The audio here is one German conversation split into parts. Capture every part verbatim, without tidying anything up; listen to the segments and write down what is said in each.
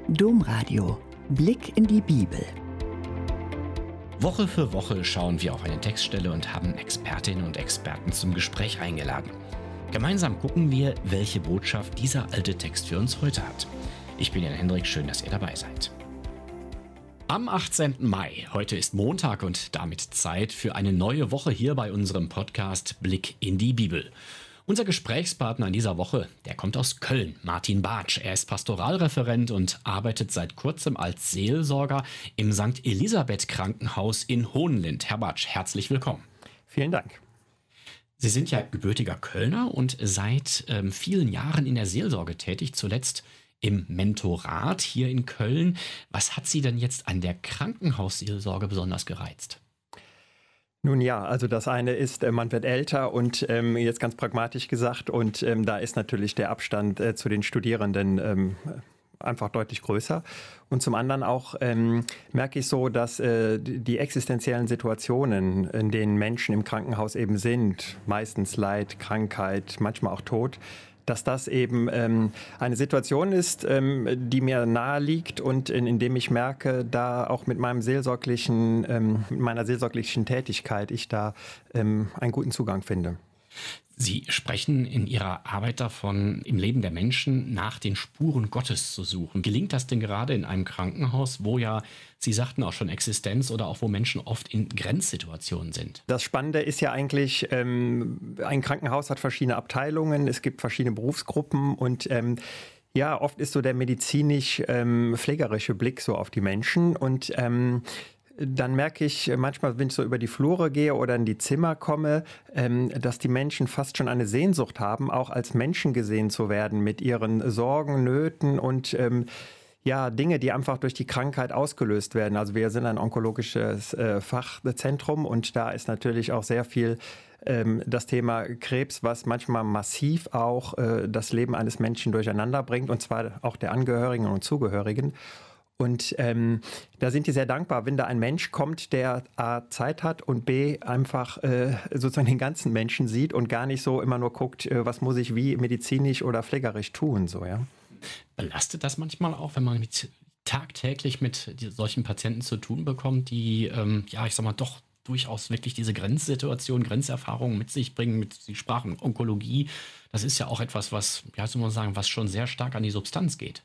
Domradio. Blick in die Bibel. Woche für Woche schauen wir auf eine Textstelle und haben Expertinnen und Experten zum Gespräch eingeladen. Gemeinsam gucken wir, welche Botschaft dieser alte Text für uns heute hat. Ich bin Jan Hendrik, schön, dass ihr dabei seid. Am achtzehnten Mai, heute ist Montag und damit Zeit für eine neue Woche hier bei unserem Podcast Blick in die Bibel. Unser Gesprächspartner in dieser Woche, der kommt aus Köln, Martin Bartsch. Er ist Pastoralreferent und arbeitet seit kurzem als Seelsorger im Sankt Elisabeth Krankenhaus in Hohenlind. Herr Bartsch, herzlich willkommen. Vielen Dank. Sie sind ja gebürtiger Kölner und seit ähm, vielen Jahren in der Seelsorge tätig, zuletzt im Mentorat hier in Köln. Was hat Sie denn jetzt an der Krankenhausseelsorge besonders gereizt? Nun ja, also das eine ist, man wird älter und ähm, jetzt ganz pragmatisch gesagt und ähm, da ist natürlich der Abstand äh, zu den Studierenden ähm, einfach deutlich größer. Und zum anderen auch ähm, merke ich so, dass äh, die existenziellen Situationen, in denen Menschen im Krankenhaus eben sind, meistens Leid, Krankheit, manchmal auch Tod, dass das eben ähm, eine Situation ist, ähm, die mir nahe liegt und in, in dem ich merke, da auch mit meinem seelsorglichen, ähm, mit meiner seelsorglichen Tätigkeit ich da ähm, einen guten Zugang finde. Sie sprechen in Ihrer Arbeit davon, im Leben der Menschen nach den Spuren Gottes zu suchen. Gelingt das denn gerade in einem Krankenhaus, wo ja, Sie sagten auch schon Existenz oder auch wo Menschen oft in Grenzsituationen sind? Das Spannende ist ja eigentlich, ähm, ein Krankenhaus hat verschiedene Abteilungen, es gibt verschiedene Berufsgruppen und ähm, ja, oft ist so der medizinisch-pflegerische ähm, Blick so auf die Menschen und ähm, dann merke ich manchmal, wenn ich so über die Flure gehe oder in die Zimmer komme, ähm, dass die Menschen fast schon eine Sehnsucht haben, auch als Menschen gesehen zu werden mit ihren Sorgen, Nöten und ähm, ja, Dinge, die einfach durch die Krankheit ausgelöst werden. Also wir sind ein onkologisches äh, Fachzentrum und da ist natürlich auch sehr viel ähm, das Thema Krebs, was manchmal massiv auch äh, das Leben eines Menschen durcheinander bringt und zwar auch der Angehörigen und Zugehörigen. Und ähm, da sind die sehr dankbar, wenn da ein Mensch kommt, der A, Zeit hat und B, einfach äh, sozusagen den ganzen Menschen sieht und gar nicht so immer nur guckt, äh, was muss ich wie medizinisch oder pflegerisch tun. So, ja. Belastet das manchmal auch, wenn man mit, tagtäglich mit solchen Patienten zu tun bekommt, die, ähm, ja, ich sag mal, doch durchaus wirklich diese Grenzsituation, Grenzerfahrungen mit sich bringen, mit Sie sprachen Onkologie. Das ist ja auch etwas, was, ja, soll man sagen, was schon sehr stark an die Substanz geht.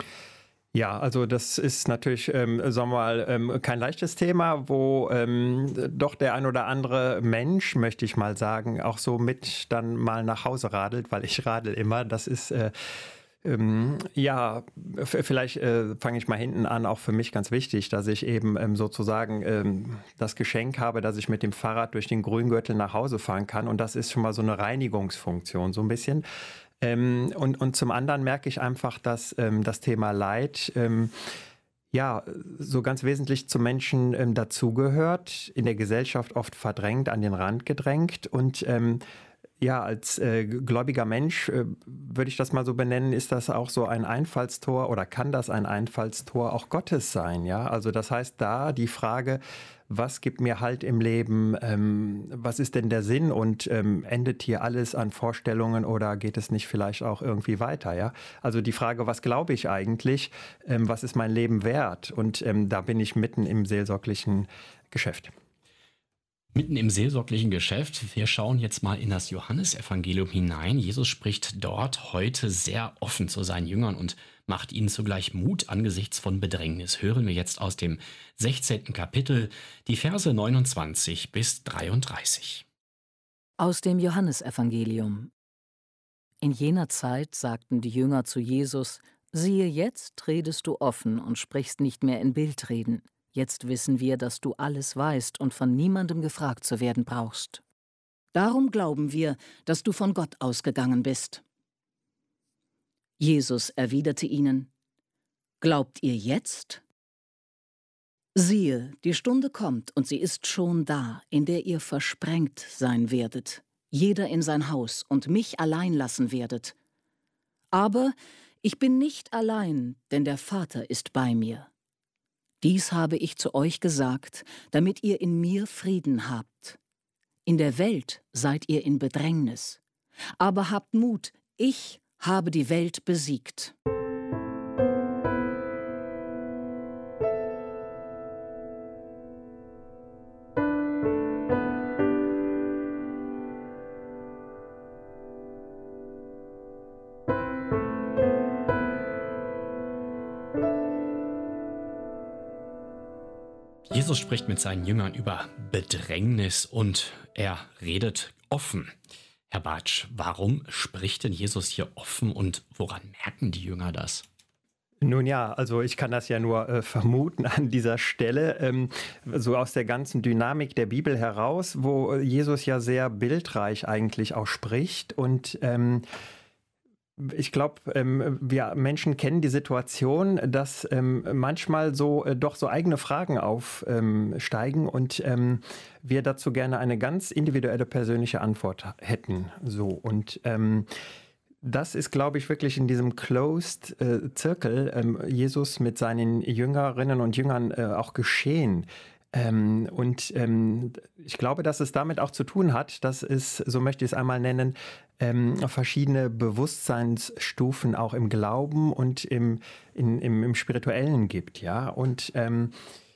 Ja, also das ist natürlich, ähm, sagen wir mal, ähm, kein leichtes Thema, wo ähm, doch der ein oder andere Mensch, möchte ich mal sagen, auch so mit dann mal nach Hause radelt, weil ich radel immer. Das ist, äh, ähm, ja, f- vielleicht äh, fange ich mal hinten an, auch für mich ganz wichtig, dass ich eben ähm, sozusagen ähm, das Geschenk habe, dass ich mit dem Fahrrad durch den Grüngürtel nach Hause fahren kann. Und das ist schon mal so eine Reinigungsfunktion, so ein bisschen. Ähm, und, und zum anderen merke ich einfach, dass ähm, das Thema Leid ähm, ja so ganz wesentlich zum Menschen ähm, dazugehört, in der Gesellschaft oft verdrängt, an den Rand gedrängt und ähm, ja, als äh, gläubiger Mensch, äh, würde ich das mal so benennen, ist das auch so ein Einfallstor oder kann das ein Einfallstor auch Gottes sein, ja? Also das heißt da die Frage, was gibt mir Halt im Leben, ähm, was ist denn der Sinn und ähm, endet hier alles an Vorstellungen oder geht es nicht vielleicht auch irgendwie weiter, ja? Also die Frage, was glaube ich eigentlich, ähm, was ist mein Leben wert? Und ähm, da bin ich mitten im seelsorglichen Geschäft. Mitten im seelsorglichen Geschäft. Wir schauen jetzt mal in das Johannesevangelium hinein. Jesus spricht dort heute sehr offen zu seinen Jüngern und macht ihnen zugleich Mut angesichts von Bedrängnis. Hören wir jetzt aus dem sechzehnten Kapitel die Verse neunundzwanzig bis dreiunddreißig. Aus dem Johannesevangelium. In jener Zeit sagten die Jünger zu Jesus: Siehe, jetzt redest du offen und sprichst nicht mehr in Bildreden. Jetzt wissen wir, dass du alles weißt und von niemandem gefragt zu werden brauchst. Darum glauben wir, dass du von Gott ausgegangen bist. Jesus erwiderte ihnen: Glaubt ihr jetzt? Siehe, die Stunde kommt und sie ist schon da, in der ihr versprengt sein werdet, jeder in sein Haus und mich allein lassen werdet. Aber ich bin nicht allein, denn der Vater ist bei mir. Dies habe ich zu euch gesagt, damit ihr in mir Frieden habt. In der Welt seid ihr in Bedrängnis. Aber habt Mut, ich habe die Welt besiegt. Jesus spricht mit seinen Jüngern über Bedrängnis und er redet offen. Herr Bartsch, warum spricht denn Jesus hier offen und woran merken die Jünger das? Nun ja, also ich kann das ja nur äh, vermuten an dieser Stelle, ähm, so aus der ganzen Dynamik der Bibel heraus, wo Jesus ja sehr bildreich eigentlich auch spricht und ähm, ich glaube, ähm, wir Menschen kennen die Situation, dass ähm, manchmal so äh, doch so eigene Fragen aufsteigen ähm, und ähm, wir dazu gerne eine ganz individuelle persönliche Antwort hätten. So und ähm, das ist, glaube ich, wirklich in diesem Closed äh, Circle ähm, Jesus mit seinen Jüngerinnen und Jüngern äh, auch geschehen. Ähm, und ähm, ich glaube, dass es damit auch zu tun hat, dass es, so möchte ich es einmal nennen, ähm, verschiedene Bewusstseinsstufen auch im Glauben und im, in, im, im Spirituellen gibt. Ja? Und ähm,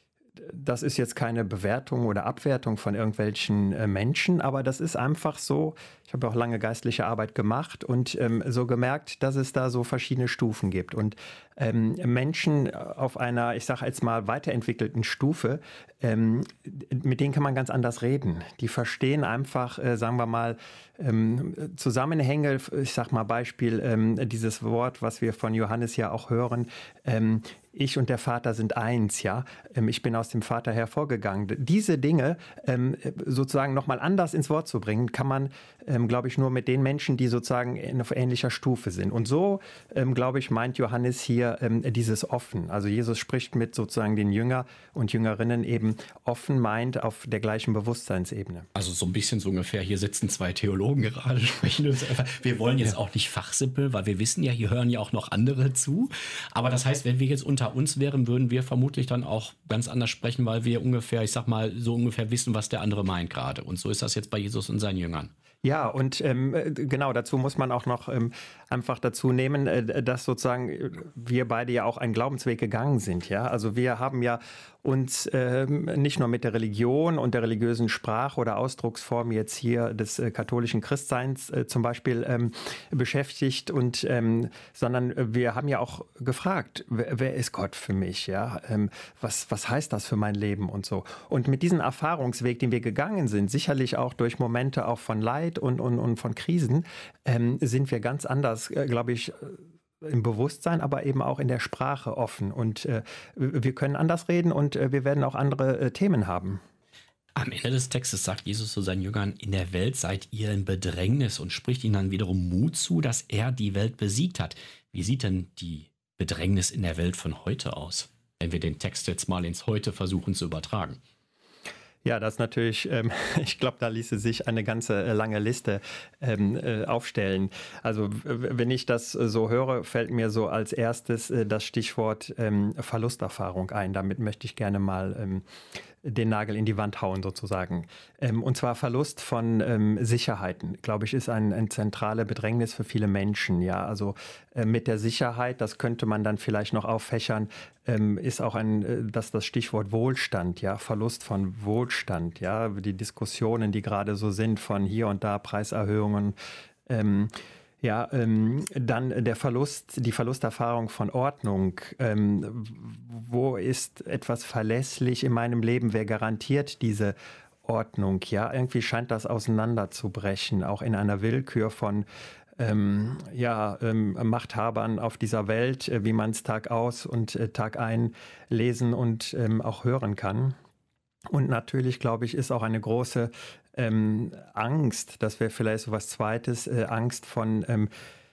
das ist jetzt keine Bewertung oder Abwertung von irgendwelchen äh, Menschen, aber das ist einfach so. Ich habe auch lange geistliche Arbeit gemacht und ähm, so gemerkt, dass es da so verschiedene Stufen gibt. Und ähm, Menschen auf einer, ich sage jetzt mal, weiterentwickelten Stufe, ähm, mit denen kann man ganz anders reden. Die verstehen einfach, äh, sagen wir mal, ähm, Zusammenhänge. Ich sage mal Beispiel, ähm, dieses Wort, was wir von Johannes ja auch hören, ähm, ich und der Vater sind eins, ja. Ich bin aus dem Vater hervorgegangen. Diese Dinge ähm, sozusagen nochmal anders ins Wort zu bringen, kann man, ähm, glaube ich, nur mit den Menschen, die sozusagen auf ähnlicher Stufe sind. Und so, ähm, glaube ich, meint Johannes hier ähm, dieses offen. Also Jesus spricht mit sozusagen den Jünger und Jüngerinnen eben offen, meint auf der gleichen Bewusstseinsebene. Also so ein bisschen so ungefähr, hier sitzen zwei Theologen gerade, sprechen uns einfach. Wir wollen jetzt ja auch nicht fachsimpeln, weil wir wissen ja, hier hören ja auch noch andere zu. Aber das heißt, wenn wir jetzt unter uns wären, würden wir vermutlich dann auch ganz anders sprechen, weil wir ungefähr, ich sag mal, so ungefähr wissen, was der andere meint gerade. Und so ist das jetzt bei Jesus und seinen Jüngern. Ja, und ähm, genau, dazu muss man auch noch ähm, einfach dazu nehmen, äh, dass sozusagen wir beide ja auch einen Glaubensweg gegangen sind. Ja, also wir haben ja uns ähm, nicht nur mit der Religion und der religiösen Sprache oder Ausdrucksform jetzt hier des äh, katholischen Christseins äh, zum Beispiel ähm, beschäftigt, und ähm, sondern wir haben ja auch gefragt, wer, wer ist Gott für mich? Ja, ähm, was was heißt das für mein Leben und so? Und mit diesem Erfahrungsweg, den wir gegangen sind, sicherlich auch durch Momente auch von Leid und und und von Krisen, ähm, sind wir ganz anders, äh, glaube ich, im Bewusstsein, aber eben auch in der Sprache offen. Und äh, wir können anders reden und äh, wir werden auch andere äh, Themen haben. Am Ende des Textes sagt Jesus zu seinen Jüngern, in der Welt seid ihr in Bedrängnis, und spricht ihnen dann wiederum Mut zu, dass er die Welt besiegt hat. Wie sieht denn die Bedrängnis in der Welt von heute aus, wenn wir den Text jetzt mal ins Heute versuchen zu übertragen? Ja, das natürlich, ähm, ich glaube, da ließe sich eine ganze äh, lange Liste ähm, äh, aufstellen. Also w- wenn ich das so höre, fällt mir so als erstes äh, das Stichwort ähm, Verlusterfahrung ein. Damit möchte ich gerne mal ähm, den Nagel in die Wand hauen sozusagen. Ähm, und zwar Verlust von ähm, Sicherheiten, glaube ich, ist ein, ein zentrale Bedrängnis für viele Menschen. Ja, also äh, mit der Sicherheit, das könnte man dann vielleicht noch auffächern, ähm, ist auch ein, äh, das, das Stichwort Wohlstand, ja, Verlust von Wohlstand, ja, die Diskussionen, die gerade so sind von hier und da Preiserhöhungen, ähm, Ja, ähm, dann der Verlust, die Verlusterfahrung von Ordnung. Ähm, wo ist etwas verlässlich in meinem Leben? Wer garantiert diese Ordnung? Ja, irgendwie scheint das auseinanderzubrechen, auch in einer Willkür von ähm, ja, ähm, Machthabern auf dieser Welt, äh, wie man es Tag aus und äh, Tag ein lesen und ähm, auch hören kann. Und natürlich, glaube ich, ist auch eine große ähm, Angst, das wäre vielleicht so was Zweites, äh, Angst von, ähm,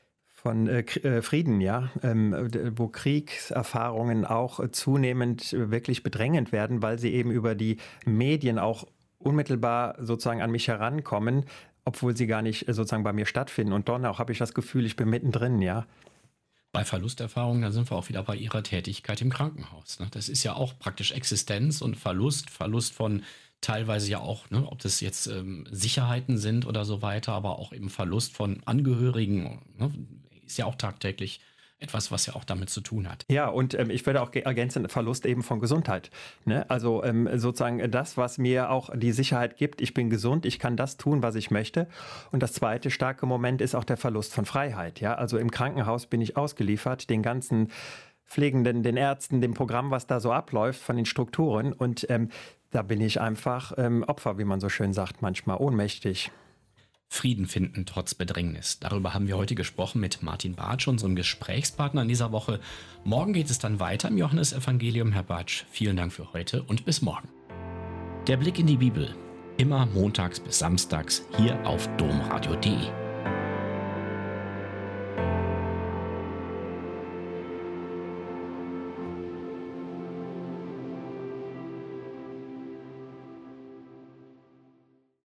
von äh, Frieden, ja, ähm, wo Kriegserfahrungen auch äh, zunehmend äh, wirklich bedrängend werden, weil sie eben über die Medien auch unmittelbar sozusagen an mich herankommen, obwohl sie gar nicht äh, sozusagen bei mir stattfinden. Und dann auch habe ich das Gefühl, ich bin mittendrin, ja. Bei Verlusterfahrungen, da sind wir auch wieder bei Ihrer Tätigkeit im Krankenhaus. Ne? Das ist ja auch praktisch Existenz und Verlust, Verlust von teilweise ja auch, ne, ob das jetzt ähm, Sicherheiten sind oder so weiter, aber auch eben Verlust von Angehörigen, ne, ist ja auch tagtäglich etwas, was ja auch damit zu tun hat. Ja, und ähm, ich würde auch ergänzen, Verlust eben von Gesundheit. Ne? Also ähm, sozusagen das, was mir auch die Sicherheit gibt, ich bin gesund, ich kann das tun, was ich möchte. Und das zweite starke Moment ist auch der Verlust von Freiheit. Ja? Also im Krankenhaus bin ich ausgeliefert, den ganzen Pflegenden, den Ärzten, dem Programm, was da so abläuft, von den Strukturen. Und ähm, da bin ich einfach ähm, Opfer, wie man so schön sagt, manchmal ohnmächtig. Frieden finden trotz Bedrängnis. Darüber haben wir heute gesprochen mit Martin Bartsch, unserem Gesprächspartner in dieser Woche. Morgen geht es dann weiter im Johannesevangelium. Herr Bartsch, vielen Dank für heute und bis morgen. Der Blick in die Bibel. Immer montags bis samstags hier auf domradio punkt de.